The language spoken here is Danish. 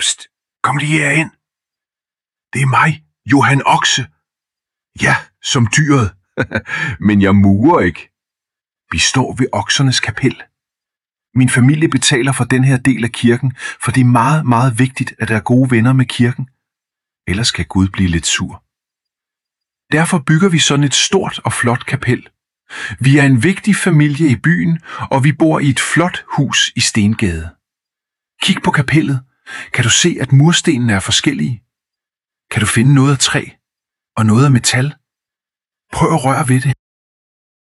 Psst, kom lige herind. Det er mig, Johan Okse. Ja, som dyret. Men jeg murer ikke. Vi står ved oksernes kapel. Min familie betaler for den her del af kirken, for det er meget, meget vigtigt, at der er gode venner med kirken. Ellers kan Gud blive lidt sur. Derfor bygger vi sådan et stort og flot kapel. Vi er en vigtig familie i byen, og vi bor i et flot hus i Stengade. Kig på kapellet. Kan du se, at murstenene er forskellige? Kan du finde noget af træ og noget af metal? Prøv at røre ved det.